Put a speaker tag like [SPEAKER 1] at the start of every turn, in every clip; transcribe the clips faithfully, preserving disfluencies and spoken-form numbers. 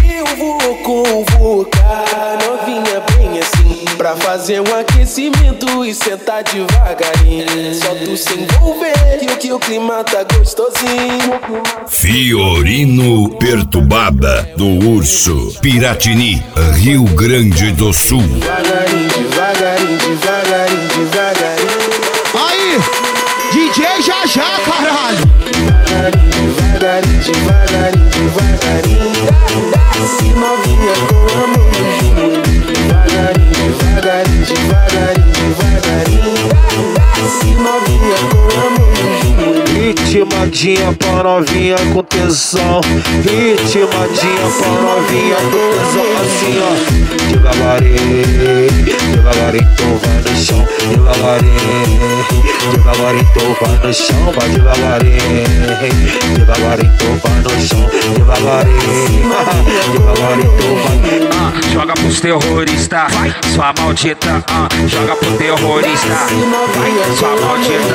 [SPEAKER 1] Eu vou convocar novinha bem assim, pra fazer um aquecimento e sentar devagarinho. Só tu se envolver que o que o clima tá gostosinho.
[SPEAKER 2] Fiorino Perturbada do Urso, Piratini, Rio Grande do Sul.
[SPEAKER 1] Devagarinho, devagarinho, devagarinho, devagarinho.
[SPEAKER 3] Aí, D J já já, caralho.
[SPEAKER 1] Devagarinho, devagarinho, devagarinho, devagarinho. Desce novinha com a mão no joelho. Devagarinho, devagarinho, devagarinho, devagarinho. Desce novinha com a mão no joelho.
[SPEAKER 3] Ritmadinha pra novinha com tesão. Ritmadinha pra novinha com tesão. Assim ó, devagarinho, devagarinho, tu vai no chão. Devagarinho, devagarinho, tu vai no chão. Vai devagarinho, devagarinho, tu vai no chão. Devagarinho, devagarinho, tu vai.
[SPEAKER 4] Ah, joga pros terroristas, vai, sua maldita. Ah, joga pro terrorista, vai, sua maldita.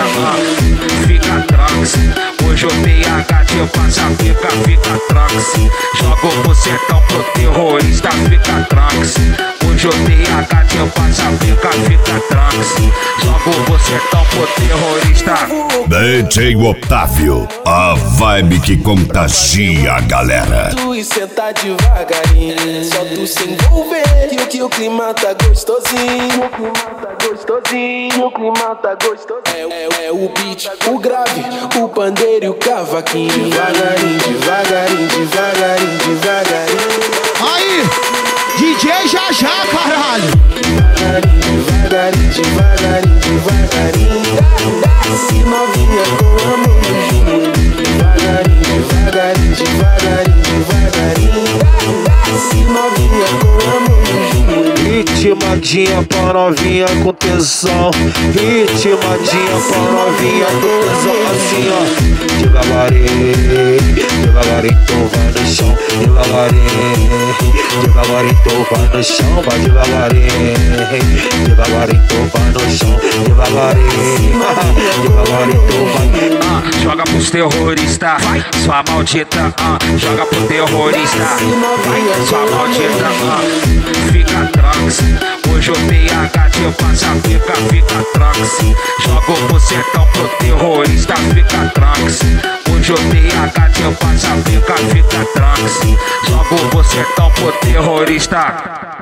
[SPEAKER 4] Ah, fica tranks, hoje o P H te passa, fica, fica tranks. Joga o bucetão pro terrorista, fica tranks. Hoje o P H te passa, fica, fica tranks. Joga o bucetão pro terrorista.
[SPEAKER 2] D J Otávio, a vibe que contagia a galera.
[SPEAKER 1] Tu e sentar devagarinho, só tu se envolver que o que o clima tá gostosinho. O clima tá gostosinho, o clima tá gostosinho. É, é, é o beat, o grave, o pandeiro e o cavaquinho. Devagarinho, devagarinho, devagarinho, devagarinho.
[SPEAKER 3] Aí, D J já já, caralho.
[SPEAKER 1] Devagarinho, devagarinho, devagarinho, devagarinho. Desce novinha com a mão no joelho. Devagarinho, devagarinho, devagarinho, devagarinho. Desce novinha com a mão no joelho.
[SPEAKER 3] Ritmadinha pra novinha com tesão. Ritmadinha pra novinha com tesão. Assim ó, devagarinho, devagarinho, tu vai no chão. Devagarinho, devagarinho, tu vai no chão. Vai devagarinho, devagarinho, tu vai no chão. Devagarinho, devagarinho, tu vai.
[SPEAKER 4] Ah, joga pros terroristas, vai, sua maldita. Ah, joga pro terrorista, vai, sua maldita. Ah, fica tranks, hoje o P H te passa, fica, fica tranks. Joga o bucetão pro terrorista, fica tranks. Hoje o P H te passa, fica, fica tranks. Joga o bucetão pro terrorista.